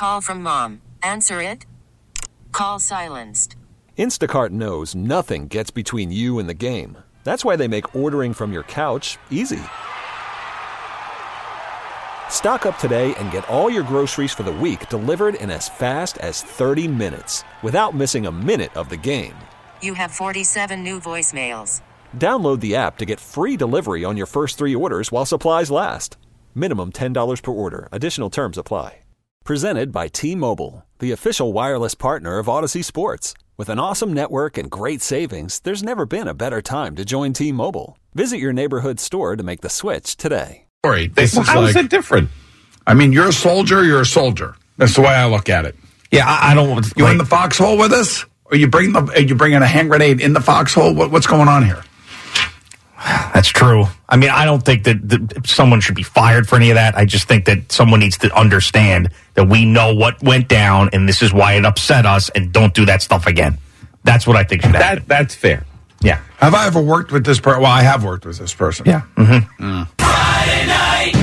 call from mom. Answer it. Call silenced. Instacart knows nothing gets between you and the game. That's why they make ordering from your couch easy. Stock up today and get all your groceries for the week delivered in as fast as 30 minutes without missing a minute of the game. You have 47 new voicemails. Download the app to get free delivery on your first 3 orders while supplies last. Minimum $10 per order. Additional terms apply. Presented by T-Mobile, the official wireless partner of Odyssey Sports. With an awesome network and great savings, there's never been a better time to join T-Mobile. Visit your neighborhood store to make the switch today. How is it different? I mean, you're a soldier, you're a soldier. That's the way I look at it. Yeah, I don't... You in the foxhole with us? Or you bringing a hand grenade in the foxhole? What's going on here? That's true. I mean, I don't think that someone should be fired for any of that. I just think that someone needs to understand that we know what went down, and this is why it upset us, and don't do that stuff again. That's what I think should happen. That's fair. Yeah. Have I ever worked with this person? Well, I have worked with this person. Yeah. Friday night.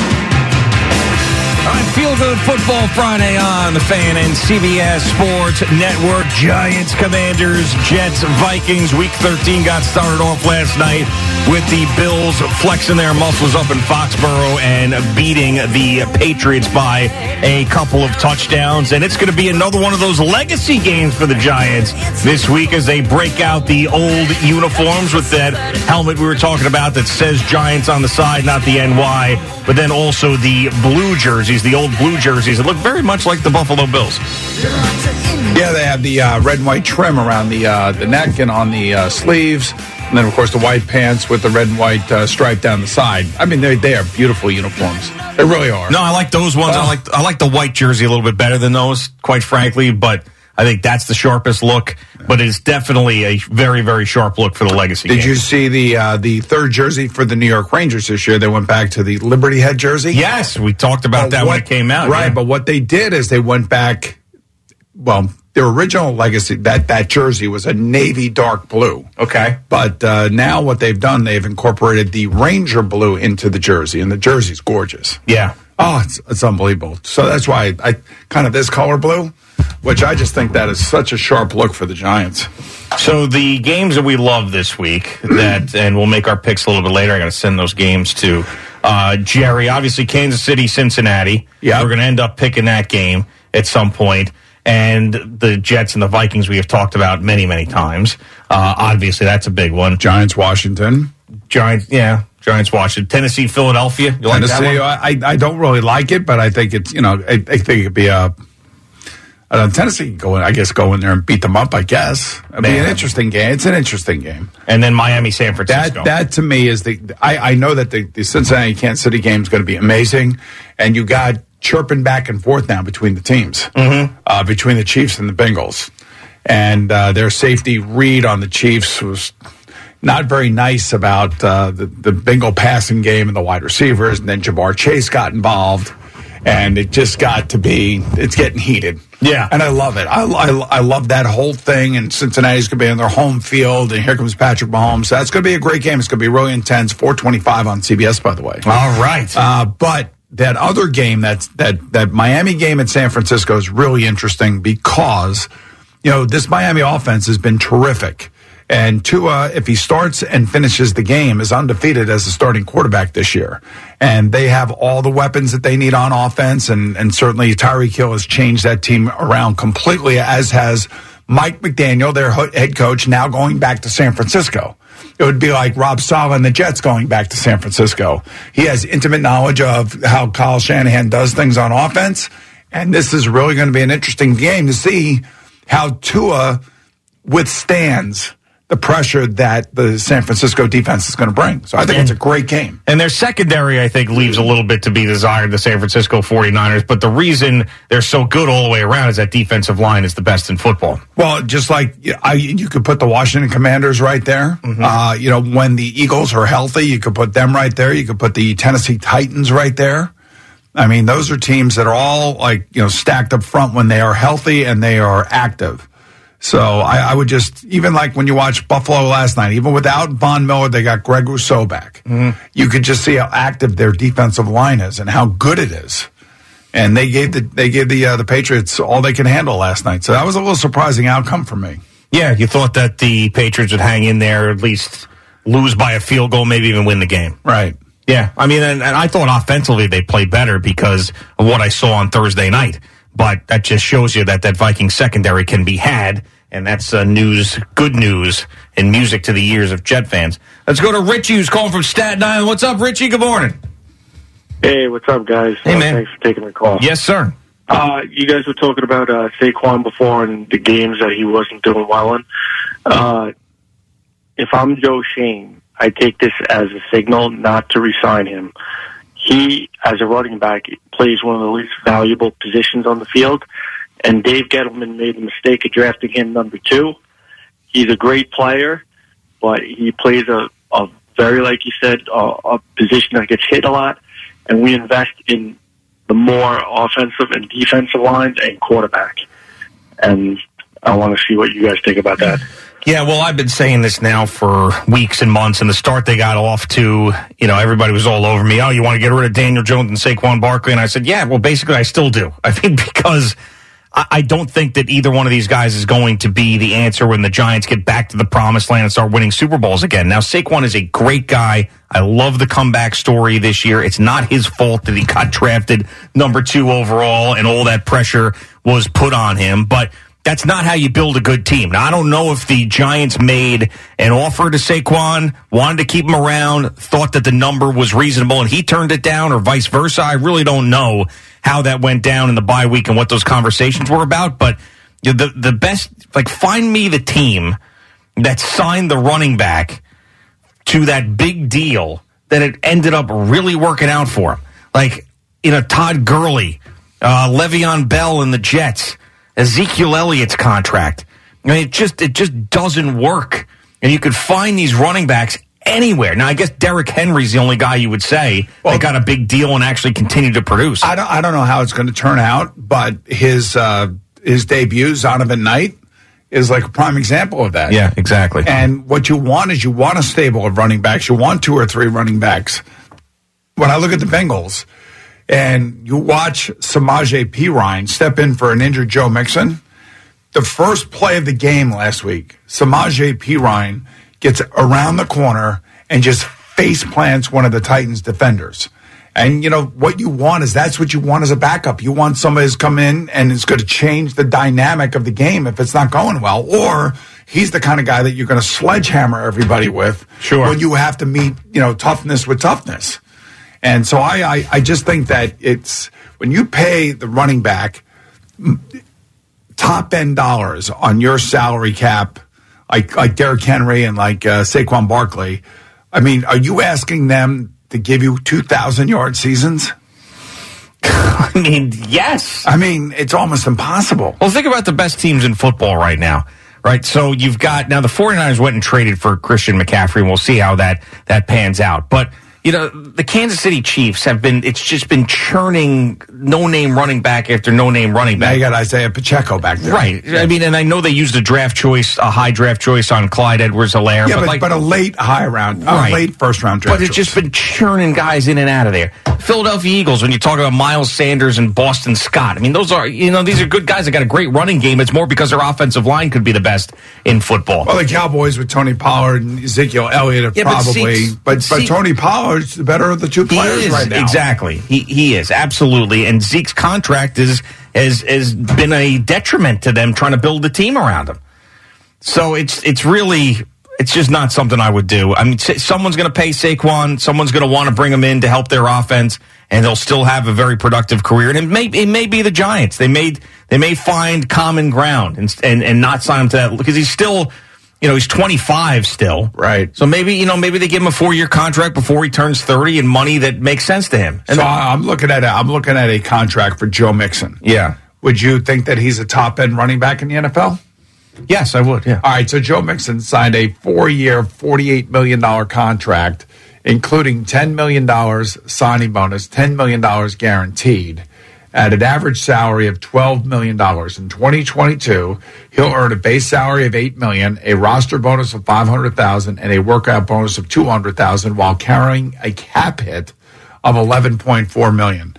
All right, Feel Good Football Friday on the Fan and CBS Sports Network. Giants, Commanders, Jets, Vikings. Week 13 got started off last night with the Bills flexing their muscles up in Foxborough and beating the Patriots by a couple of touchdowns. And it's going to be another one of those legacy games for the Giants this week as they break out the old uniforms with that helmet we were talking about that says Giants on the side, not the NY, but then also the blue jerseys, the old blue jerseys that look very much like the Buffalo Bills. Yeah, they have the red and white trim around the neck and on the sleeves. And then, of course, the white pants with the red and white stripe down the side. I mean, they are beautiful uniforms. They really are. No, I like those ones. I like the white jersey a little bit better than those, quite frankly. But I think that's the sharpest look. But it's definitely a very, very sharp look for the legacy game. Did you see the third jersey for the New York Rangers this year? They went back to the Liberty Head jersey. Yes, we talked about that when it came out. Right, yeah. but what they did is they went back, well, their original legacy, that jersey was a navy dark blue. Okay. But now what they've done, they've incorporated the Ranger blue into the jersey, and the jersey's gorgeous. Yeah. Oh, it's unbelievable. So that's why I kind of this color blue, which I just think that is such a sharp look for the Giants. So the games that we love this week, and we'll make our picks a little bit later. I got to send those games to Jerry. Obviously, Kansas City, Cincinnati. Yeah. We're going to end up picking that game at some point. And the Jets and the Vikings we have talked about many, many times. Obviously, that's a big one. Giants, Washington. Giants, Washington. Tennessee, Philadelphia. You like Tennessee, that one? I don't really like it, but I think it's, I think it could be Tennessee can go in there and beat them up, I guess. It'd be an interesting game. It's an interesting game. And then Miami, San Francisco. That to me is I know that the Cincinnati, Kansas City game is going to be amazing. And you got chirping back and forth now between the teams, between the Chiefs and the Bengals. And their safety read on the Chiefs was not very nice about the Bengal passing game and the wide receivers. And then Ja'Marr Chase got involved. And it just got to be, it's getting heated. Yeah. And I love it. I love that whole thing. And Cincinnati's going to be on their home field. And here comes Patrick Mahomes. So that's going to be a great game. It's going to be really intense. 4:25 on CBS, by the way. All right. But that other game, that Miami game at San Francisco is really interesting because, this Miami offense has been terrific. And Tua, if he starts and finishes the game, is undefeated as a starting quarterback this year. And they have all the weapons that they need on offense. And certainly Tyreek Hill has changed that team around completely, as has Mike McDaniel, their head coach, now going back to San Francisco. It would be like Rob Saleh and the Jets going back to San Francisco. He has intimate knowledge of how Kyle Shanahan does things on offense. And this is really going to be an interesting game to see how Tua withstands the pressure that the San Francisco defense is going to bring. So I think it's a great game. And their secondary, I think, leaves a little bit to be desired, the San Francisco 49ers. But the reason they're so good all the way around is that defensive line is the best in football. Well, just like you could put the Washington Commanders right there. Mm-hmm. When the Eagles are healthy, you could put them right there. You could put the Tennessee Titans right there. I mean, those are teams that are all stacked up front when they are healthy and they are active. So I would just, even like when you watch Buffalo last night, even without Von Miller, they got Greg Rousseau back. Mm-hmm. You could just see how active their defensive line is and how good it is. And they gave the Patriots all they can handle last night. So that was a little surprising outcome for me. Yeah, you thought that the Patriots would hang in there, at least lose by a field goal, maybe even win the game. Right. Yeah, I mean, and I thought offensively they played better because of what I saw on Thursday night. But that just shows you that Viking secondary can be had, and that's good news, and music to the ears of Jet fans. Let's go to Richie, who's calling from Staten Island. What's up, Richie? Good morning. Hey, what's up, guys? Hey, man. Thanks for taking the call. Yes, sir. You guys were talking about Saquon before and the games that he wasn't doing well in. If I'm Joe Shane, I take this as a signal not to re-sign him. He, as a running back, plays one of the least valuable positions on the field, and Dave Gettleman made the mistake of drafting him number 2. He's a great player, but he plays a very, like you said, a position that gets hit a lot, and we invest in the more offensive and defensive lines and quarterback. And I want to see what you guys think about that. Yeah, well, I've been saying this now for weeks and months, and the start they got off to, everybody was all over me. Oh, you want to get rid of Daniel Jones and Saquon Barkley? And I said, yeah, well, basically I still do. I think because I don't think that either one of these guys is going to be the answer when the Giants get back to the promised land and start winning Super Bowls again. Now, Saquon is a great guy. I love the comeback story this year. It's not his fault that he got drafted number 2 overall and all that pressure was put on him, but that's not how you build a good team. Now, I don't know if the Giants made an offer to Saquon, wanted to keep him around, thought that the number was reasonable, and he turned it down, or vice versa. I really don't know how that went down in the bye week and what those conversations were about. But the best, find me the team that signed the running back to that big deal that it ended up really working out for him. Todd Gurley, Le'Veon Bell and the Jets, Ezekiel Elliott's contract. I mean, it just doesn't work. And you could find these running backs anywhere. Now, I guess Derrick Henry's the only guy you would say that got a big deal and actually continued to produce. I don't know how it's going to turn out, but his debut, Zonovan Knight, is like a prime example of that. Yeah, exactly. And what you want is a stable of running backs. You want 2 or 3 running backs. When I look at the Bengals, and you watch Samaje Perine step in for an injured Joe Mixon, the first play of the game last week, Samaje Perine gets around the corner and just face plants one of the Titans defenders. And, what you want is that's what you want as a backup. You want somebody who's come in and is going to change the dynamic of the game if it's not going well. Or he's the kind of guy that you're going to sledgehammer everybody with. Sure. When you have to meet, toughness with toughness. And so I just think that it's when you pay the running back top end dollars on your salary cap, like Derrick Henry and like Saquon Barkley, I mean, are you asking them to give you 2,000-yard seasons? I mean, yes. I mean, it's almost impossible. Well, think about the best teams in football right now. Right, so you've got now the 49ers went and traded for Christian McCaffrey, and we'll see how that pans out. But the Kansas City Chiefs it's just been churning no-name running back after no-name running back. Now you got Isaiah Pacheco back there. Right. I mean, and I know they used a high draft choice on Clyde Edwards-Helaire. Yeah, but a late late first-round draft But it's just been churning guys in and out of there. Philadelphia Eagles, when you talk about Miles Sanders and Boston Scott, I mean, those are, these are good guys that got a great running game. It's more because their offensive line could be the best in football. Well, the Cowboys with Tony Pollard and Ezekiel Elliott probably. But Tony Pollard's the better of the 2 players right now. Exactly. He is, absolutely. And Zeke's contract has been a detriment to them trying to build the team around him. So it's just not something I would do. I mean, someone's going to pay Saquon. Someone's going to want to bring him in to help their offense, and they'll still have a very productive career. And it may be the Giants. They may find common ground and not sign him to that because he's still, he's 25 still. Right. So maybe they give him a 4-year contract before he turns 30 and money that makes sense to him. And so I'm looking at a contract for Joe Mixon. Yeah. Would you think that he's a top end running back in the NFL? Yes, I would, yeah. All right, so Joe Mixon signed a 4-year, $48 million contract, including $10 million signing bonus, $10 million guaranteed, at an average salary of $12 million. In 2022, he'll earn a base salary of $8 million, a roster bonus of $500,000, and a workout bonus of $200,000 while carrying a cap hit of $11.4 million.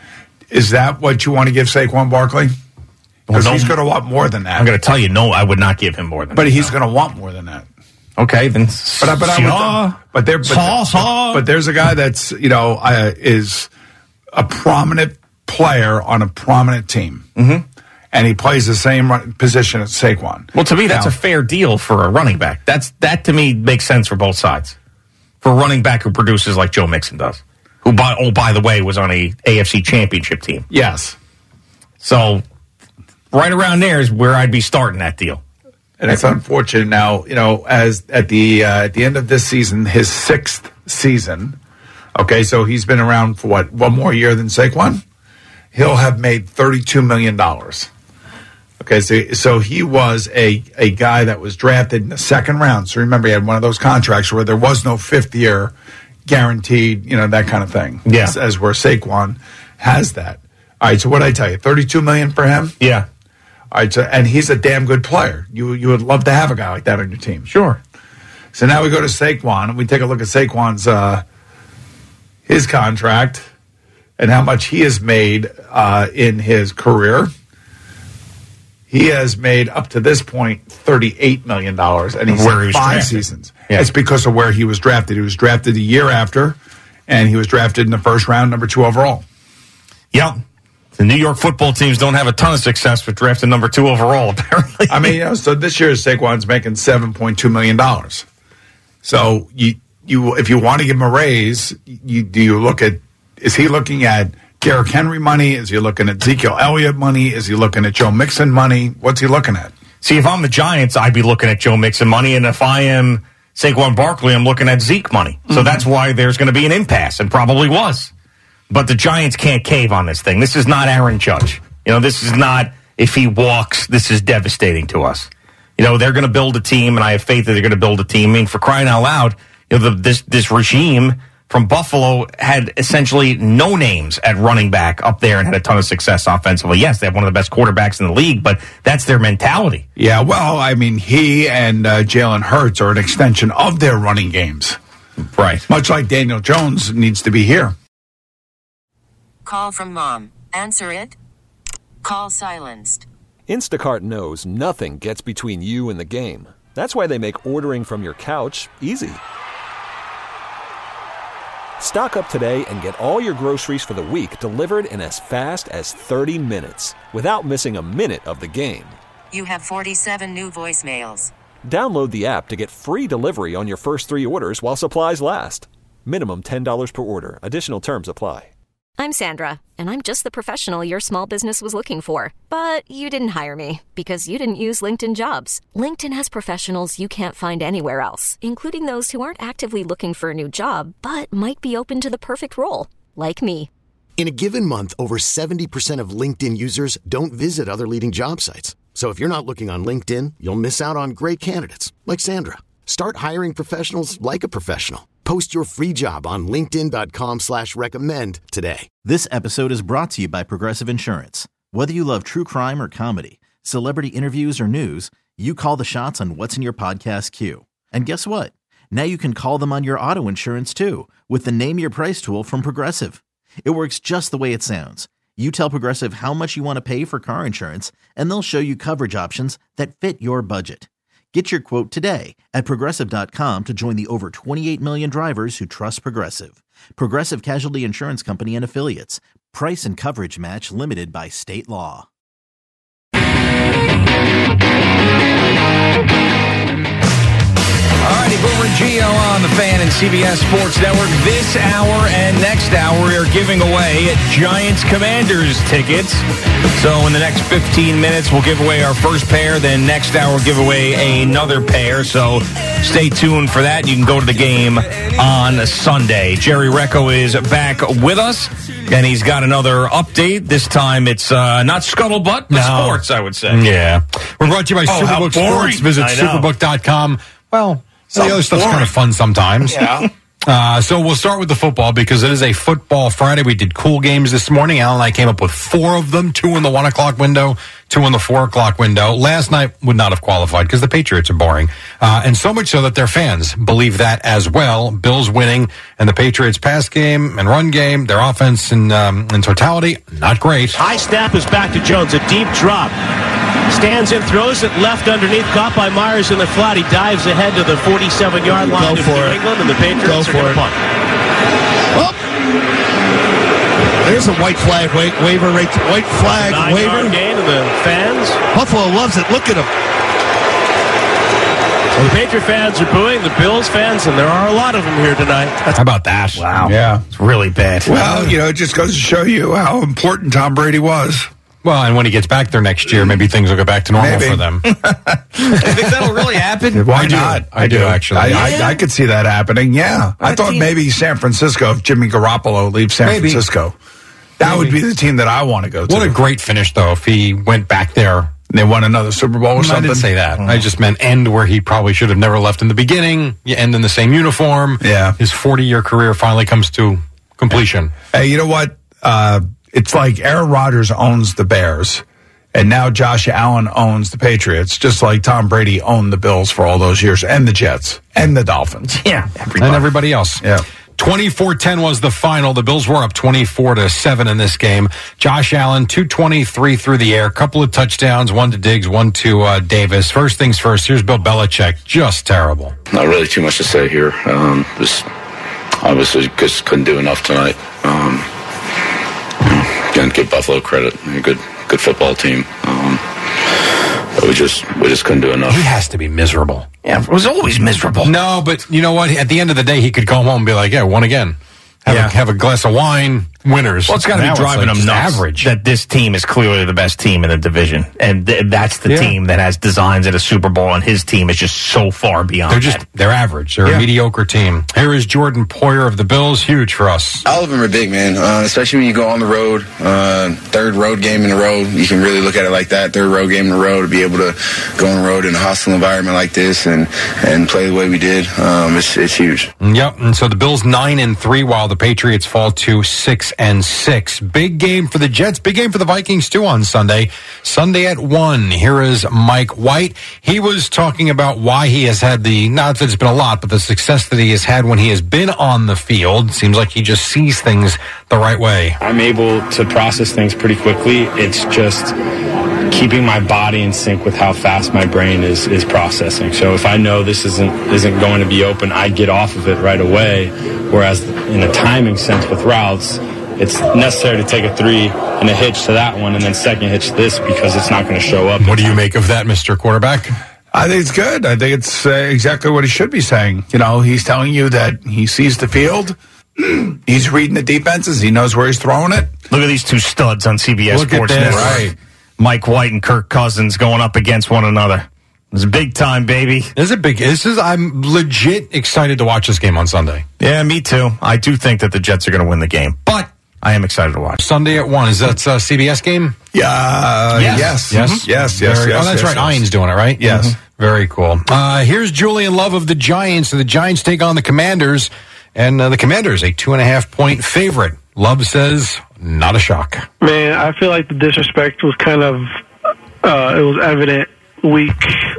Is that what you want to give Saquon Barkley? Because he's going to want more than that. I'm going to tell you, no, I would not give him more than that. But he's going to want more than that. Okay, then. But there's a guy that's, is a prominent player on a prominent team. Mm-hmm. And he plays the same position as Saquon. Well, to me, that's a fair deal for a running back. That to me makes sense for both sides. For a running back who produces like Joe Mixon does, who, by the way, was on a AFC Championship team. Yes. So, right around there is where I'd be starting that deal. And it's unfortunate now, as at the end of this season, his 6th season. Okay, so he's been around for one more year than Saquon? He'll have made $32 million. Okay, so he was a guy that was drafted in the 2nd round. So remember, he had one of those contracts where there was no 5th year guaranteed, that kind of thing. Yeah. As where Saquon has that. All right, so what did I tell you? $32 million for him? Yeah. All right, and he's a damn good player. You would love to have a guy like that on your team. Sure. So now we go to Saquon, and we take a look at Saquon's his contract and how much he has made in his career. He has made, up to this point, $38 million, and he's had 5 seasons. Yeah. It's because of where he was drafted. He was drafted a year after, and he was drafted in the 1st round, number 2 overall. Yep. The New York football teams don't have a ton of success with drafting number 2 overall, apparently. I mean, so this year Saquon's making $7.2 million. So if you want to give him a raise, is he looking at Derrick Henry money? Is he looking at Ezekiel Elliott money? Is he looking at Joe Mixon money? What's he looking at? See, if I'm the Giants, I'd be looking at Joe Mixon money, and if I am Saquon Barkley, I'm looking at Zeke money. So that's why there's going to be an impasse, and probably was. But the Giants can't cave on this thing. This is not Aaron Judge. This is not, if he walks, this is devastating to us. They're going to build a team, and I have faith that they're going to build a team. I mean, for crying out loud, this regime from Buffalo had essentially no names at running back up there and had a ton of success offensively. Yes, they have one of the best quarterbacks in the league, but that's their mentality. Yeah, well, I mean, he and Jalen Hurts are an extension of their running games. Right. Much like Daniel Jones needs to be here. Call from mom. Answer it. Call silenced. Instacart knows nothing gets between you and the game. That's why they make ordering from your couch easy. Stock up today and get all your groceries for the week delivered in as fast as 30 minutes without missing a minute of the game. You have 47 new voicemails. Download the app to get free delivery on your first 3 orders while supplies last. Minimum $10 per order. Additional terms apply. I'm Sandra, and I'm just the professional your small business was looking for. But you didn't hire me because you didn't use LinkedIn Jobs. LinkedIn has professionals you can't find anywhere else, including those who aren't actively looking for a new job, but might be open to the perfect role, like me. In a given month, over 70% of LinkedIn users don't visit other leading job sites. So if you're not looking on LinkedIn, you'll miss out on great candidates, like Sandra. Start hiring professionals like a professional. Post your free job on linkedin.com/recommend today. This episode is brought to you by Progressive Insurance. Whether you love true crime or comedy, celebrity interviews or news, you call the shots on what's in your podcast queue. And guess what? Now you can call them on your auto insurance too with the Name Your Price tool from Progressive. It works just the way it sounds. You tell Progressive how much you want to pay for car insurance, and they'll show you coverage options that fit your budget. Get your quote today at Progressive.com to join the over 28 million drivers who trust Progressive. Progressive Casualty Insurance Company and Affiliates. Price and coverage match limited by state law. Alrighty, Boomer and Gio on the Fan and CBS Sports Network. This hour and next hour, we are giving away Giants-Commanders tickets. So in the next 15 minutes, we'll give away our first pair. Then next hour, we'll give away another pair. So stay tuned for that. You can go to the game on Sunday. Jerry Recco is back with us, and he's got another update. This time, it's not scuttlebutt, but sports, I would say. Yeah. We're brought to you by Superbook Sports. Visit superbook.com. Well, the other stuff's kind of fun sometimes. Yeah. So we'll start with the football because it is a football Friday. We did cool games this morning. Al and I came up with 4 of them, 2 in the 1 o'clock window, 2 in the 4 o'clock window. Last night would not have qualified because the Patriots are boring. And so much so that their fans believe that as well. Bills winning and the Patriots pass game and run game, their offense in totality, not great. High snap is back to Jones. A deep drop. Stands and throws it left underneath. Caught by Myers in the flat. He dives ahead to the 47-yard line of New England, and the Patriots are going to punt. Oh. There's a white flag waiver. White flag waiver. Gain to the fans. Buffalo loves it. Look at them. Well, the Patriot fans are booing the Bills fans, and there are a lot of them here tonight. How about that? Wow. Yeah. It's really bad. Well, it just goes to show you how important Tom Brady was. Well, and when he gets back there next year, maybe things will go back to normal for them. You think that'll really happen? Why not? I do, actually. I could see that happening, yeah. I thought maybe San Francisco, if Jimmy Garoppolo leaves San Francisco. That would be the team that I want to go to. What a great finish, though, if he went back there. They won another Super Bowl or something? I didn't say that. I just meant end where he probably should have never left in the beginning. You end in the same uniform. Yeah. His 40-year career finally comes to completion. Hey, you know what? It's like Aaron Rodgers owns the Bears, and now Josh Allen owns the Patriots, just like Tom Brady owned the Bills for all those years, and the Jets, and the Dolphins. Yeah. And everybody else. Yeah. 24-10 was the final. The Bills were up 24-7 in this game. Josh Allen, 223 through the air, couple of touchdowns, one to Diggs, one to Davis. First things first, here's Bill Belichick. Just terrible. Not really too much to say here. Just obviously just couldn't do enough tonight. Again, give Buffalo credit. They're a good football team. But we just couldn't do enough. He has to be miserable. Yeah, it was always miserable. No, but you know what? At the end of the day, he could go home and be like, yeah, won again. Have a glass of wine, winners. Well, it's got to be driving them nuts average. that this team is clearly the best team in the division. And that's the team that has designs at a Super Bowl, and his team is just so far beyond They're average. They're a mediocre team. Here is Jordan Poyer of the Bills. Huge for us. All of them are big, man, especially when you go on the road. Third road game in a row. You can really look at it like that. Third road game in a row, to be able to go on the road in a hostile environment like this and play the way we did. It's huge. Yep. And so the Bills 9-3 while the Patriots fall to 6-6. Big game for the Jets. Big game for the Vikings too on Sunday. Sunday at 1. Here is Mike White. He was talking about why he has had not that it's been a lot, but the success that he has had when he has been on the field. Seems like he just sees things the right way. I'm able to process things pretty quickly. It's just keeping my body in sync with how fast my brain is processing. So if I know this isn't going to be open, I get off of it right away. Whereas in a timing sense with routes, it's necessary to take a 3 and a hitch to that one and then second hitch to this because it's not going to show up. What do you make of that, Mr. Quarterback? I think it's good. I think it's exactly what he should be saying. He's telling you that he sees the field. He's reading the defenses. He knows where he's throwing it. Look at these two studs on CBS Sports Network. Right. Mike White and Kirk Cousins going up against one another. It's big time, baby. I'm legit excited to watch this game on Sunday. Yeah, me too. I do think that the Jets are going to win the game, but I am excited to watch. Sunday at 1. Is that a CBS game? Yeah. Yes. Yes. Oh, that's right. Ian's doing it, right? Yes. Very cool. Here's Julian Love of the Giants. The Giants take on the Commanders, and the Commanders a 2.5-point favorite. Love says, not a shock. Man, I feel like the disrespect was kind of, it was evident week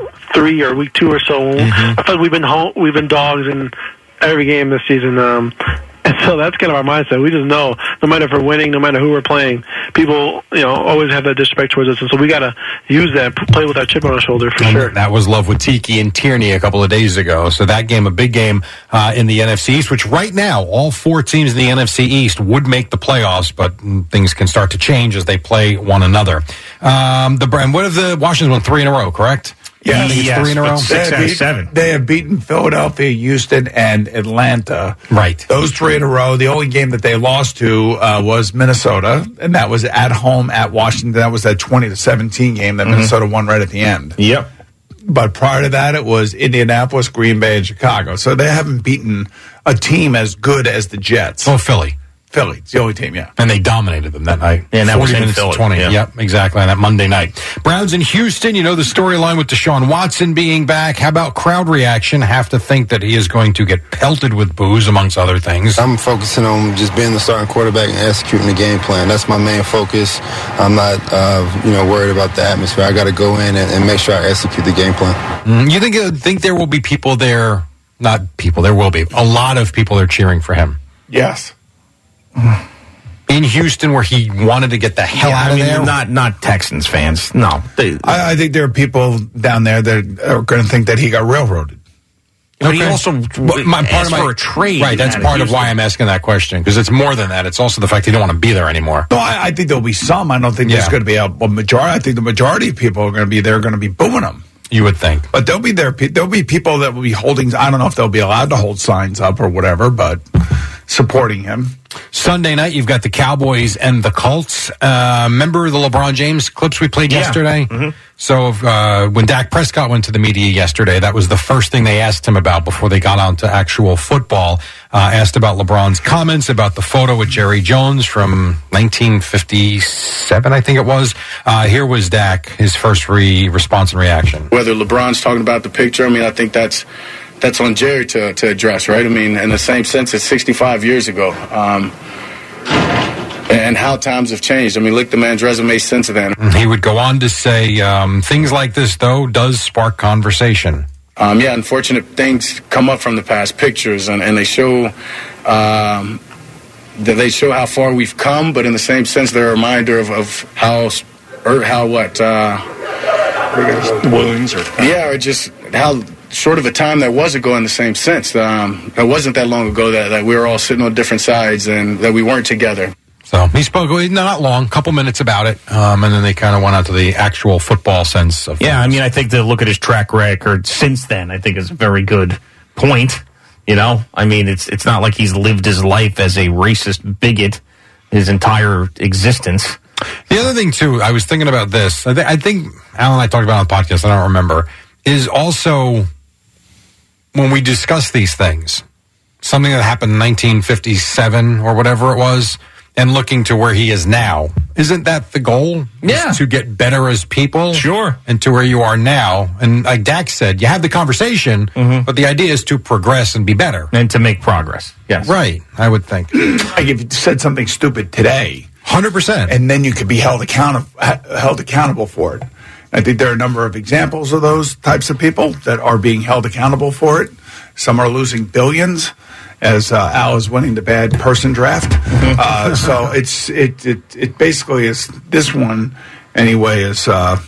3 or week 2 or so. I feel like we've been dogs in every game this season. And so that's kind of our mindset. We just know, no matter if we're winning, no matter who we're playing, people, always have that disrespect towards us. And so we got to use that, play with that chip on our shoulder for sure. That was Love with Tiki and Tierney a couple of days ago. So that game, a big game in the NFC East, which right now, all 4 teams in the NFC East would make the playoffs, but things can start to change as they play one another. What have the Washington won 3 in a row, correct? Yeah, yes, 3 in a row. 6 out of 7. They have beaten Philadelphia, Houston, and Atlanta. Right. Those 3 in a row. The only game that they lost to was Minnesota, and that was at home at Washington. That was that 20-17 game that Minnesota won right at the end. Yep. But prior to that, it was Indianapolis, Green Bay, and Chicago. So they haven't beaten a team as good as the Jets. Oh, Philly. Philly. It's the only team, yeah. And they dominated them that night. Yeah, and that 40 was in minutes to Philly. 20. Yeah. Yep, exactly, on that Monday night. Browns in Houston, you know the storyline with Deshaun Watson being back. How about crowd reaction? Have to think that he is going to get pelted with booze, amongst other things. I'm focusing on just being the starting quarterback and executing the game plan. That's my main focus. I'm not, worried about the atmosphere. I got to go in and make sure I execute the game plan. You think there will be people there? Not people. There will be a lot of people there cheering for him. Yes. In Houston, where he wanted to get the hell out of there. Not Texans fans. No. I think there are people down there that are going to think that he got railroaded. But he also asked for a trade. Right, that's part of why I'm asking that question, because it's more than that. It's also the fact he don't want to be there anymore. No, I think there'll be some. I don't think there's going to be a majority. I think the majority of people are going to be there, going to be booing him. You would think. But there'll be people that will be holding, I don't know if they'll be allowed to hold signs up or whatever, but supporting him. Sunday night, you've got the Cowboys and the Colts. Remember the LeBron James clips we played yesterday? Mm-hmm. So when Dak Prescott went to the media yesterday, that was the first thing they asked him about before they got on to actual football. Asked about LeBron's comments, about the photo with Jerry Jones from 1957, I think it was. Here was Dak, his first response and reaction. Whether LeBron's talking about the picture, I think that's on Jerry to address, right? In the same sense, it's 65 years ago. And how times have changed. Look at the man's resume since then. He would go on to say, things like this, though, does spark conversation. Unfortunate things come up from the past, pictures, and they show that they show how far we've come, but in the same sense, they're a reminder of wounds or just how short of a time that was ago in the same sense. It wasn't that long ago that we were all sitting on different sides and that we weren't together. So he spoke, not long, couple minutes about it, and then they kind of went on to the actual football sense of things. Yeah, I think to look at his track record since then, I think is a very good point. It's not like he's lived his life as a racist bigot his entire existence. The other thing, too, I was thinking about this. I think Alan and I talked about it on the podcast, I don't remember, is also when we discuss these things, something that happened in 1957 or whatever it was, and looking to where he is now. Isn't that the goal? Yeah. Is to get better as people? Sure. And to where you are now. And like Dak said, you have the conversation, but the idea is to progress and be better. And to make progress. Yes. Right, I would think. Like if you said something stupid today. 100%. And then you could be held accountable for it. I think there are a number of examples of those types of people that are being held accountable for it. Some are losing billions, as Al is winning the bad person draft. So it basically is, this one anyway is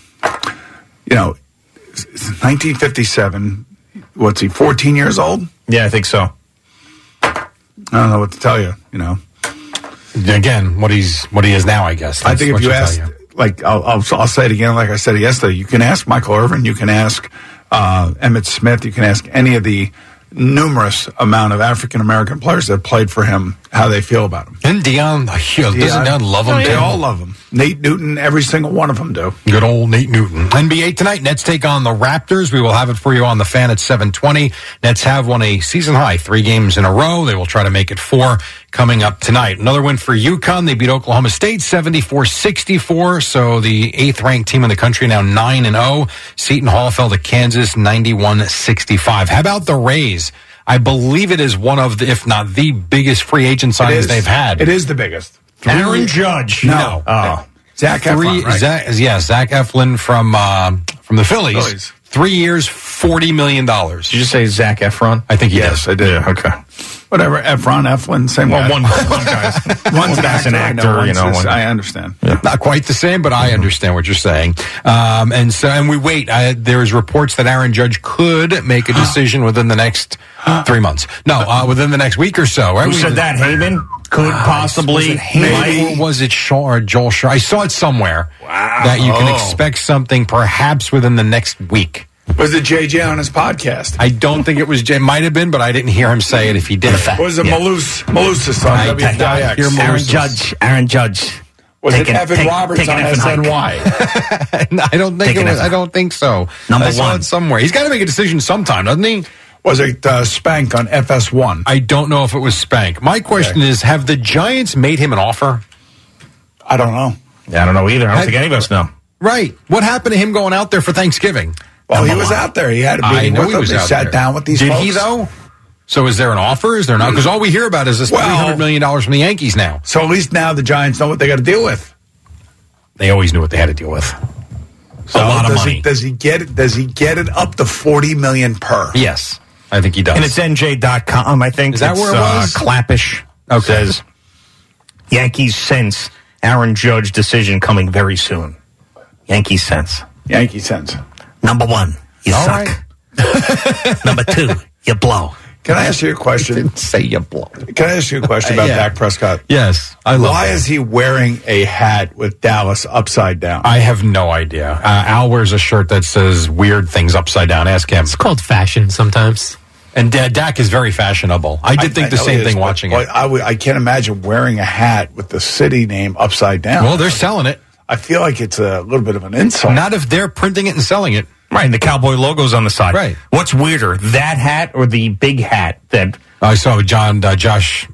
1957. What's he, 14 years old? Yeah, I think so. I don't know what to tell you. Again, what he is now, I guess. I think if you ask, like I'll say it again, like I said yesterday, you can ask Michael Irvin, you can ask Emmitt Smith, you can ask any of the numerous amount of African-American players that played for him how they feel about him. And Deion, doesn't Deion love him too? They all love him. Nate Newton, every single one of them do. Good old Nate Newton. NBA tonight, Nets take on the Raptors. We will have it for you on the Fan at 7:20. Nets have won a season high 3 games in a row. They will try to make it 4 coming up tonight. Another win for UConn. They beat Oklahoma State 74-64. So the 8th-ranked team in the country now 9-0. Seton Hall fell to Kansas 91-65. How about the Rays? I believe it is one of the, if not the biggest free agent signings they've had. It is the biggest. Aaron Judge. No. Zach Eflin, right? Zach Eflin from the Phillies. 3 years, $40 million. Did you just say Zach Efron? I think he yes, did. I did. Yeah, okay. Whatever, Eflin, same guy. One guy's an actor, I understand. Yeah. Not quite the same, but I understand what you're saying. And we wait. There's reports that Aaron Judge could make a decision within the next 3 months. No, within the next week or so. Right? Who said that? Heyman? Could possibly. Maybe. Or was it Shaw or Joel Shaw? I saw it somewhere that you can expect something perhaps within the next week. Was it JJ on his podcast? I don't think it was Jay. Might have been, but I didn't hear him say it if he did. Was it Malusis on WDIX? Aaron Judge. Was it Evan Roberts on SNY? I don't think it was. I don't think so. Number I saw it somewhere. He's got to make a decision sometime, doesn't he? Was it Spank on FS1? I don't know if it was Spank. My question is, have the Giants made him an offer? I don't know. Yeah, I don't know either. I don't think any of us know. Right. What happened to him going out there for Thanksgiving? Well, he was out there. He had a meeting with them. He sat down with these folks. Did he, though? So is there an offer? Is there not? Because all we hear about is this $300 million from the Yankees now. So at least now the Giants know what they got to deal with. They always knew what they had to deal with. So a lot of money. Does he get it? Does he get it up to $40 million per? Yes, I think he does. And it's NJ.com, I think. Is that where it was? Clappish. Okay. Says, Yankees sense Aaron Judge decision coming very soon. Yankees sense. Yankee sense. Number 1, you All suck. right. Number 2, you blow. Can I ask you a question? Didn't say you blow. Can I ask you a question about Dak Prescott? Yes, I love Why that. is he wearing a hat with Dallas upside down? I have no idea. Al wears a shirt that says weird things upside down. Ask him. It's called fashion sometimes. And Dak is very fashionable. I did think the know same he is, thing watching it. I can't imagine wearing a hat with the city name upside down. Well, they're selling it. I feel like it's a little bit of an insult. Not if they're printing it and selling it. Right, and the cowboy logo's on the side. Right. What's weirder, that hat or the big hat that... I saw not Josh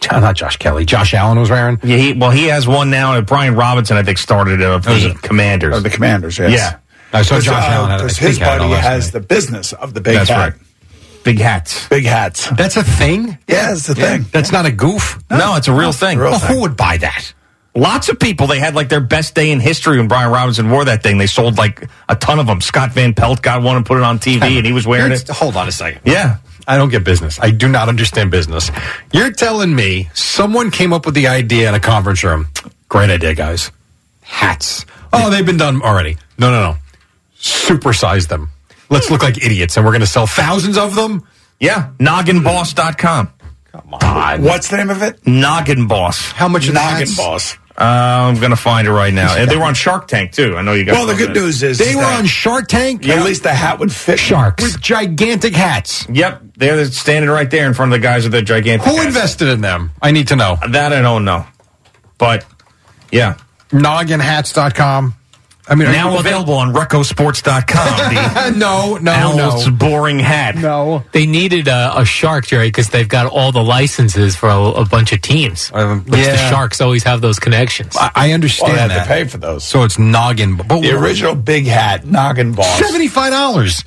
Kelly. Josh Allen was wearing. Yeah, he has one now. Brian Robinson, I think, started of the Commanders. Of the Commanders, yes. Yeah. I saw Josh Allen had because his buddy has the business of the big That's hat. right. Big hats. Big hats. That's a thing? Yeah, it's a thing. That's not a goof? No, it's a real thing. Who would buy that? Lots of people. They had like their best day in history when Brian Robinson wore that thing. They sold like a ton of them. Scott Van Pelt got one and put it on TV, and he was wearing it. Hold on a second. Yeah. I don't get business. I do not understand business. You're telling me someone came up with the idea in a conference room. Great idea, guys. Hats. Oh, they've been done already. No. Supersize them. Let's look like idiots, and we're going to sell thousands of them? Yeah. Nogginboss.com. Come on. What's the name of it? Noggin Boss. How much are the Noggin hats? Boss. I'm going to find it right now. And they were on Shark Tank, too. I know you guys. Well, the good news is They were that on Shark Tank? at least the hat would fit Sharks. With gigantic hats. Yep. They're standing right there in front of the guys with the gigantic Who hats. invested in them? I need to know. That I don't know. But, yeah. Nogginhats.com. I mean, Now available on ReccoSports.com. No. Al's boring hat. No. They needed a shark, Jerry, because they've got all the licenses for a bunch of teams. Which the Sharks always have those connections. I understand Well, they had that. to pay for those. So it's Noggin. But The original big hat, Noggin Boss. $75.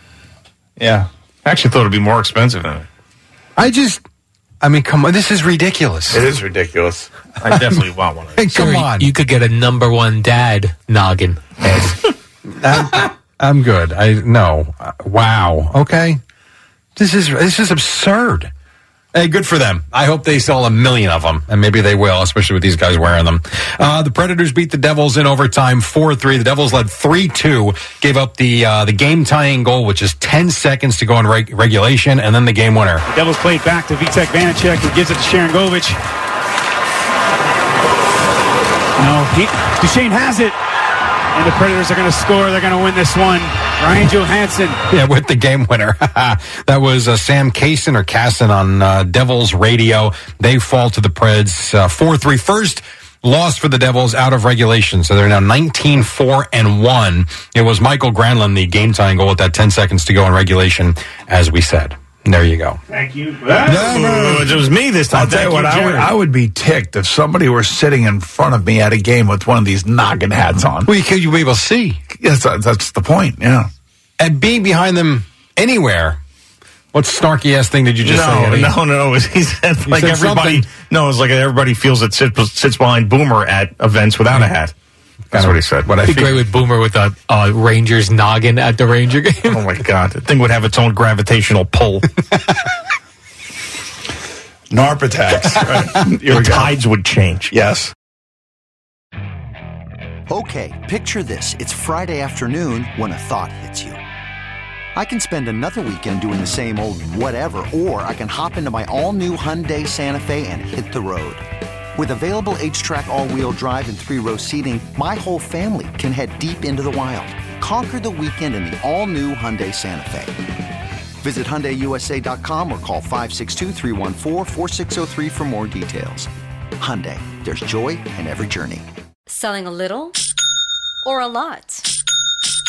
Yeah. I actually thought it'd be more expensive than it. I mean, come on. This is ridiculous. It is ridiculous. I definitely want one of Hey, these. come Jerry, on. You could get a number 1 dad noggin. I'm good. Wow. Okay. This is absurd. Hey, good for them. I hope they sell 1 million of them, and maybe they will, especially with these guys wearing them. The Predators beat the Devils in overtime 4-3. The Devils led 3-2, gave up the game-tying goal, which is 10 seconds to go in regulation, and then the game winner. Devils played back to Vitek Vanacek, who gives it to Sharangovich. No, Duchesne has it. And the Predators are going to score. They're going to win this one. Ryan Johansson. Yeah, with the game winner. That was Sam Kaysen or Kasson on Devils radio. They fall to the Preds 4-3. First loss for the Devils out of regulation. So they're now 19-4-1. It was Michael Granlund, the game-tying goal with that 10 seconds to go in regulation, as we said. There you go. Thank you. It was me this time. I'll tell you what, I would be ticked if somebody were sitting in front of me at a game with one of these noggin hats on. Well, you'd be able to see. Yes, that's the point, yeah. And being behind them anywhere. What snarky-ass thing did you just say, Eddie? No. He said like said everybody. something. No, it's like everybody feels that sits behind Boomer at events without a hat. That's what he said. It'd be great with Boomer with a Rangers noggin at the Ranger game. Oh, my God. The thing would have its own gravitational pull. NARP attacks. Right. The tides would change. Yes. Okay, picture this. It's Friday afternoon when a thought hits you. I can spend another weekend doing the same old whatever, or I can hop into my all-new Hyundai Santa Fe and hit the road. With available H-Track all-wheel drive and 3-row seating, my whole family can head deep into the wild. Conquer the weekend in the all-new Hyundai Santa Fe. Visit HyundaiUSA.com or call 562-314-4603 for more details. Hyundai, there's joy in every journey. Selling a little or a lot?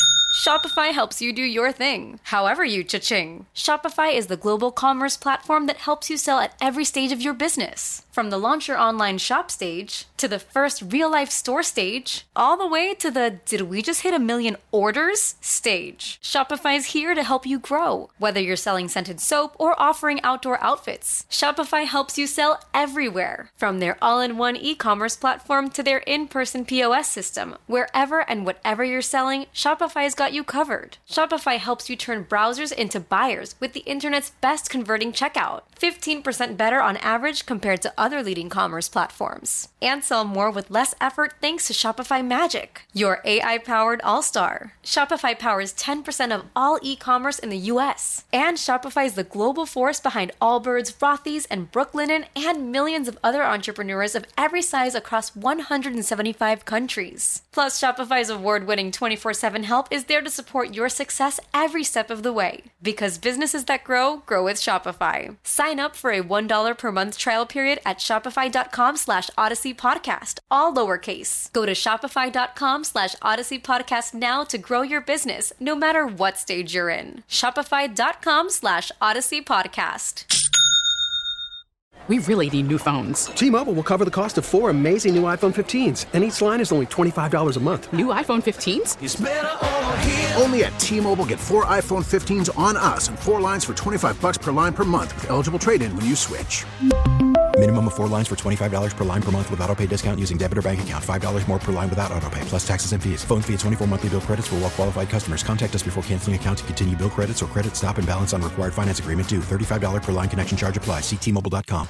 Shopify helps you do your thing, however you cha-ching. Shopify is the global commerce platform that helps you sell at every stage of your business. From the launch your online shop stage, to the first real-life store stage, all the way to the did we just hit 1 million orders stage. Shopify's here to help you grow. Whether you're selling scented soap or offering outdoor outfits, Shopify helps you sell everywhere. From their all-in-one e-commerce platform to their in-person POS system, wherever and whatever you're selling, Shopify's got you covered. Shopify helps you turn browsers into buyers with the internet's best converting checkout. 15% better on average compared to other leading commerce platforms. And sell more with less effort thanks to Shopify Magic, your AI-powered all-star. Shopify powers 10% of all e-commerce in the U.S. And Shopify is the global force behind Allbirds, Rothy's, and Brooklinen, and millions of other entrepreneurs of every size across 175 countries. Plus, Shopify's award-winning 24/7 help is there to support your success every step of the way. Because businesses that grow, grow with Shopify. Sign up for a $1 per month trial period at shopify.com/Odyssey Podcast, all lowercase. Go to shopify.com/Odyssey Podcast now to grow your business, no matter what stage you're in. Shopify.com/Odyssey Podcast. We really need new phones. T-Mobile will cover the cost of 4 amazing new iPhone 15s, and each line is only $25 a month. New iPhone 15s? It's better over here. Only at T-Mobile, get 4 iPhone 15s on us and 4 lines for $25 per line per month with eligible trade-in when you switch. Minimum of 4 lines for $25 per line per month with autopay discount using debit or bank account. $5 more per line without autopay, plus taxes and fees. Phone fee at 24 monthly bill credits for well-qualified customers. Contact us before canceling account to continue bill credits or credit stop and balance on required finance agreement due. $35 per line connection charge applies. See T-Mobile.com.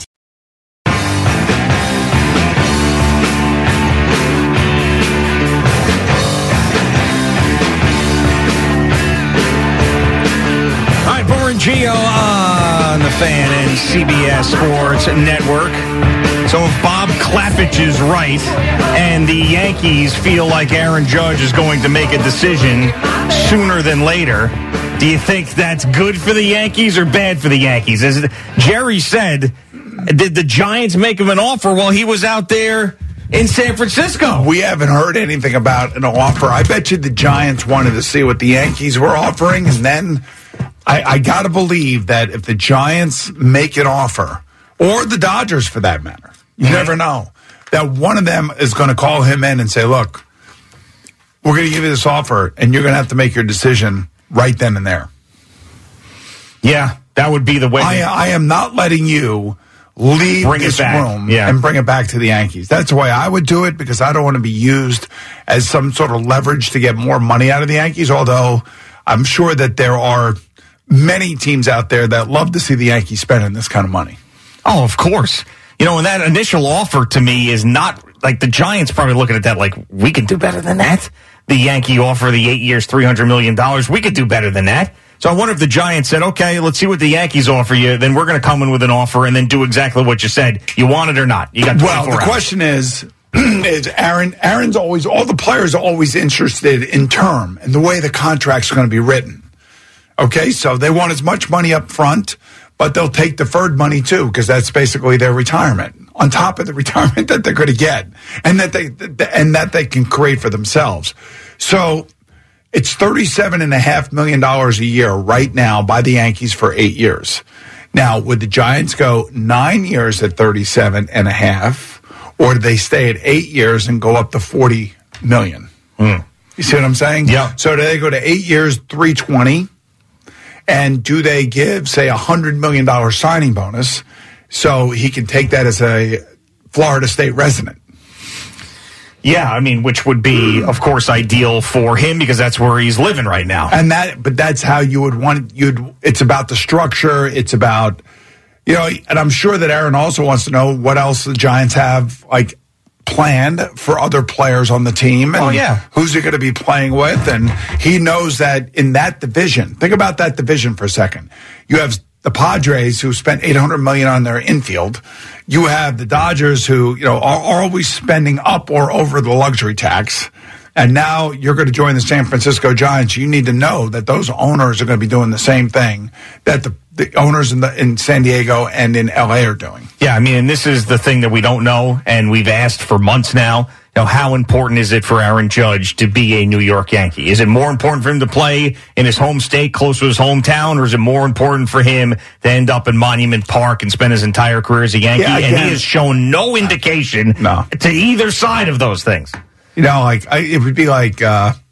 All right, Boomer and Gio on the Fan and CBS Sports Network. So if Bob Klappich is right and the Yankees feel like Aaron Judge is going to make a decision sooner than later, do you think that's good for the Yankees or bad for the Yankees? As Jerry said, did the Giants make him an offer while he was out there in San Francisco? We haven't heard anything about an offer. I bet you the Giants wanted to see what the Yankees were offering, and then I got to believe that if the Giants make an offer, or the Dodgers for that matter, you never know, that one of them is going to call him in and say, look, we're going to give you this offer, and you're going to have to make your decision right then and there. Yeah, that would be the way. I am not letting you leave this room and bring it back to the Yankees. That's the way I would do it, because I don't want to be used as some sort of leverage to get more money out of the Yankees, although I'm sure that there are many teams out there that love to see the Yankees spending this kind of money. Oh, of course. You know, and that initial offer to me is not like the Giants probably looking at that like, we can do better than that. The Yankee offer, the 8 years, $300 million. We could do better than that. So I wonder if the Giants said, okay, let's see what the Yankees offer you. Then we're going to come in with an offer and then do exactly what you said. You want it or not? You got 24 hours. Well, the question is Aaron's always, all the players are always interested in term and the way the contract's going to be written. Okay, so they want as much money up front, but they'll take deferred money too, because that's basically their retirement on top of the retirement that they're going to get and that they can create for themselves. So it's $37.5 million a year right now by the Yankees for 8 years. Now, would the Giants go 9 years at $37.5, or do they stay at 8 years and go up to $40 million? You see what I'm saying? Yeah. So do they go to 8 years, $320? And do they give, say, $100 million signing bonus so he can take that as a Florida State resident? Yeah, I mean, which would be, of course, ideal for him because that's where he's living right now. But that's how you would want it. It's about the structure. It's about, and I'm sure that Aaron also wants to know what else the Giants have, like, planned for other players on the team and who's he going to be playing with. And he knows that in that division, think about that division for a second. You have the Padres who spent $800 million on their infield. You have the Dodgers who, are always spending up or over the luxury tax. And now you're going to join the San Francisco Giants. You need to know that those owners are going to be doing the same thing that the owners in San Diego and in LA are doing. Yeah, I mean, and this is the thing that we don't know, and we've asked for months now. how important is it for Aaron Judge to be a New York Yankee? Is it more important for him to play in his home state, close to his hometown, or is it more important for him to end up in Monument Park and spend his entire career as a Yankee? Yeah, and he has shown no indication to either side of those things. It would be like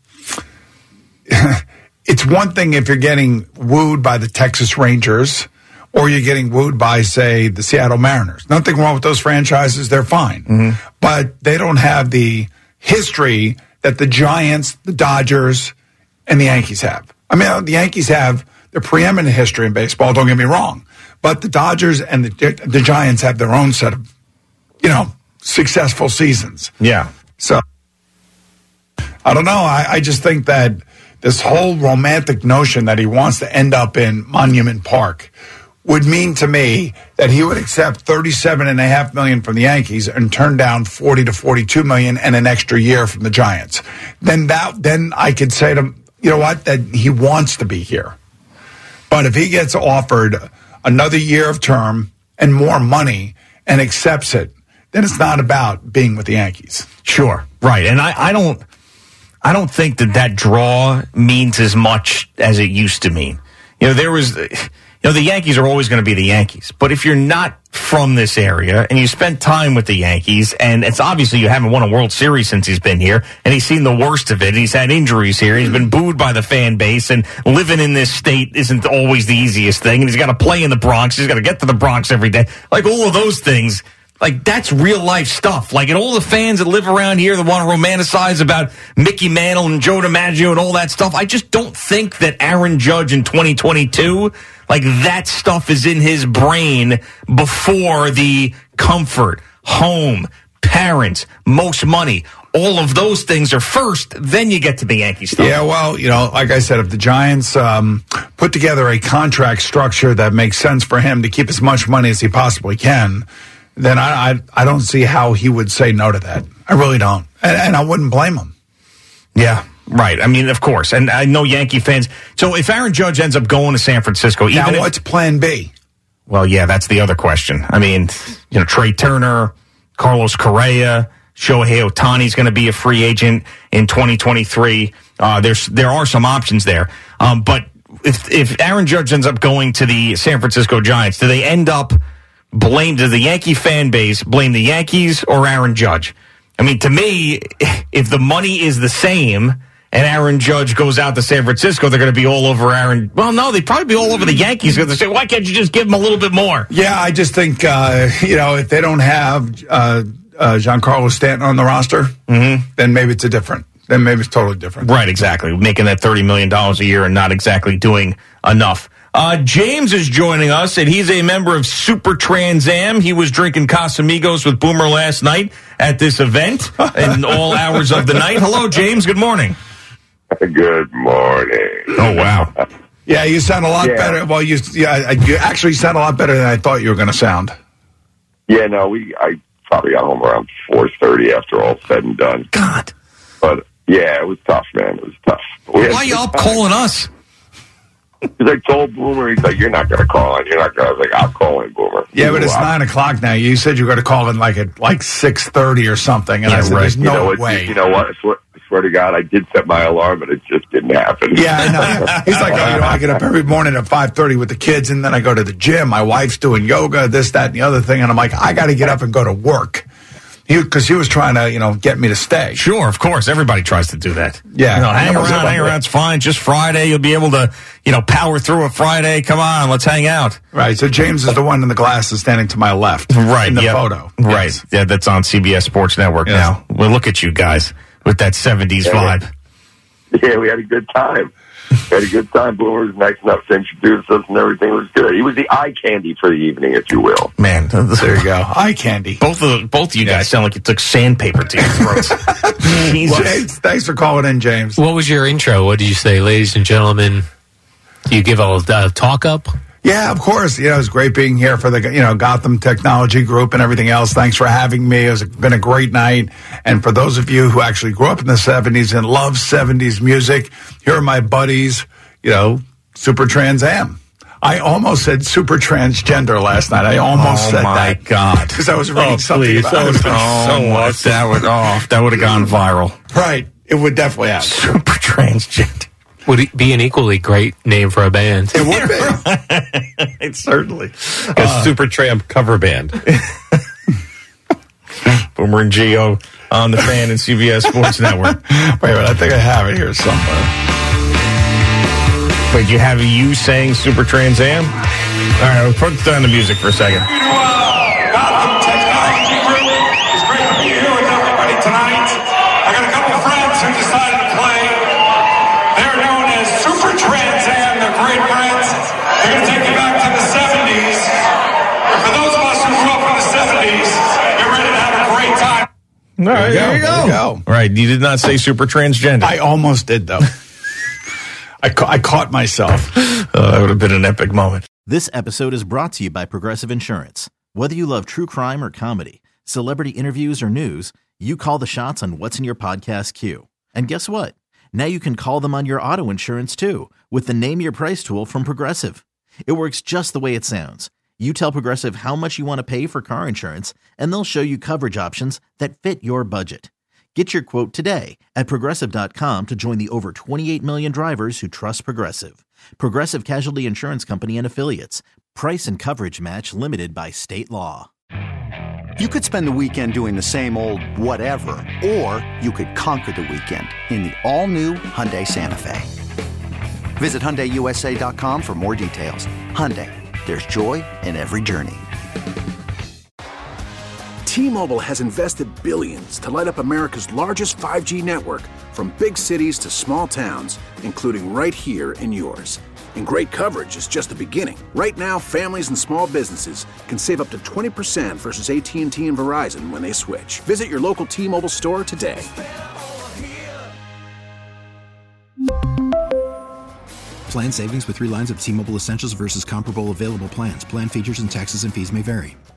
it's one thing if you're getting wooed by the Texas Rangers or you're getting wooed by, say, the Seattle Mariners. Nothing wrong with those franchises. They're fine. Mm-hmm. But they don't have the history that the Giants, the Dodgers, and the Yankees have. I mean, the Yankees have the preeminent history in baseball, don't get me wrong. But the Dodgers and the Giants have their own set of, successful seasons. Yeah. So, I don't know. I just think that this whole romantic notion that he wants to end up in Monument Park would mean to me that he would accept $37.5 million from the Yankees and turn down $40 to $42 million and an extra year from the Giants. Then I could say to him, you know what, that he wants to be here. But if he gets offered another year of term and more money and accepts it, then it's not about being with the Yankees. Sure, right. And I don't think that draw means as much as it used to mean. The Yankees are always going to be the Yankees. But if you're not from this area and you spent time with the Yankees, and it's obviously you haven't won a World Series since he's been here, and he's seen the worst of it, and he's had injuries here, he's been booed by the fan base, and living in this state isn't always the easiest thing, and he's got to play in the Bronx, he's got to get to the Bronx every day. Like, all of those things, like, that's real life stuff. Like, and all the fans that live around here that want to romanticize about Mickey Mantle and Joe DiMaggio and all that stuff, I just don't think that Aaron Judge in 2022, like, that stuff is in his brain before the comfort, home, parents, most money. All of those things are first, then you get to the Yankee stuff. Yeah, well, like I said, if the Giants put together a contract structure that makes sense for him to keep as much money as he possibly can, then I don't see how he would say no to that. I really don't. And I wouldn't blame him. Yeah, right. I mean, of course. And I know Yankee fans. So if Aaron Judge ends up going to San Francisco, now what's plan B? Well, yeah, that's the other question. I mean, Trey Turner, Carlos Correa, Shohei Ohtani's going to be a free agent in 2023. There are some options there. But if Aaron Judge ends up going to the San Francisco Giants, do they end up do the Yankee fan base blame the Yankees or Aaron Judge? I mean, to me, if the money is the same and Aaron Judge goes out to San Francisco, they're going to be all over Aaron. Well, no, they'd probably be all over the Yankees because they say, why can't you just give them a little bit more? Yeah, I just think, if they don't have Giancarlo Stanton on the roster, then maybe it's then maybe it's totally different. Right, exactly. Making that $30 million a year and not exactly doing enough. James is joining us, and he's a member of Super Trans Am. He was drinking Casamigos with Boomer last night at this event in all hours of the night. Hello, James. Good morning. Good morning. Oh, wow. Yeah, you sound a lot better. Well, you actually sound a lot better than I thought you were going to sound. Yeah, no, I probably got home around 4:30 after all said and done. God. But, yeah, it was tough, man. It was tough. Why are you up calling us? Because I told Boomer, he's like, you're not going to call in. You're not going to. I was like, I'll call in, Boomer. Yeah, but it's 9 o'clock now. You said you were going to call in like at 6:30 or something. And I said, there's no way. You know what? I swear to God, I did set my alarm, but it just didn't happen. Yeah, I know. He's like, I get up every morning at 5:30 with the kids, and then I go to the gym. My wife's doing yoga, this, that, and the other thing. And I'm like, I got to get up and go to work. Because he was trying to, get me to stay. Sure, of course. Everybody tries to do that. Yeah. Hang around. It's fine. Just Friday. You'll be able to, power through a Friday. Come on, let's hang out. Right. So James is the one in the glasses standing to my left. Right. In the photo. Right. Yes. Yeah, that's on CBS Sports Network now. Well, look at you guys with that 70s vibe. Yeah, we had a good time. Boomer was nice enough to introduce us, and everything was good. He was the eye candy for the evening, if you will. Man, there you go. Eye candy. Both of you guys sound like you took sandpaper to your throats. Jesus. Well, thanks for calling in, James. What was your intro? What did you say, ladies and gentlemen? Do you give a talk up? Yeah, of course. It was great being here for the Gotham Technology Group and everything else. Thanks for having me. It's been a great night. And for those of you who actually grew up in the 70s and love 70s music, here are my buddies, Super Trans Am. I almost said super transgender last night. I almost said that. Oh, my God. Because I was reading something about it. That would have gone viral. Right. It would definitely have. Super transgender. Would it be an equally great name for a band? It would be. It's certainly. A Supertramp cover band. Boomer and Gio on the Fan and CBS Sports Network. Wait a minute. I think I have it here somewhere. Wait, you have you saying Super Trans Am? All right, we'll put down the music for a second. Gotham Technology Group. It's great to be here with everybody tonight. I got a couple friends who decided to play. They're known as Super Trans Am. They're great friends. They're going to take you back to the 70s. And for those of us who grew up in the 70s, get ready to have a great time. All right, there you go. Right, you did not say super transgender. I almost did, though. I caught myself. That would have been an epic moment. This episode is brought to you by Progressive Insurance. Whether you love true crime or comedy, celebrity interviews or news, you call the shots on what's in your podcast queue. And guess what? Now you can call them on your auto insurance too with the Name Your Price tool from Progressive. It works just the way it sounds. You tell Progressive how much you want to pay for car insurance, and they'll show you coverage options that fit your budget. Get your quote today at Progressive.com to join the over 28 million drivers who trust Progressive. Progressive Casualty Insurance Company and Affiliates. Price and coverage match limited by state law. You could spend the weekend doing the same old whatever, or you could conquer the weekend in the all-new Hyundai Santa Fe. Visit HyundaiUSA.com for more details. Hyundai, there's joy in every journey. T-Mobile has invested billions to light up America's largest 5G network, from big cities to small towns, including right here in yours. And great coverage is just the beginning. Right now, families and small businesses can save up to 20% versus AT&T and Verizon when they switch. Visit your local T-Mobile store today. Plan savings with 3 lines of T-Mobile Essentials versus comparable available plans. Plan features and taxes and fees may vary.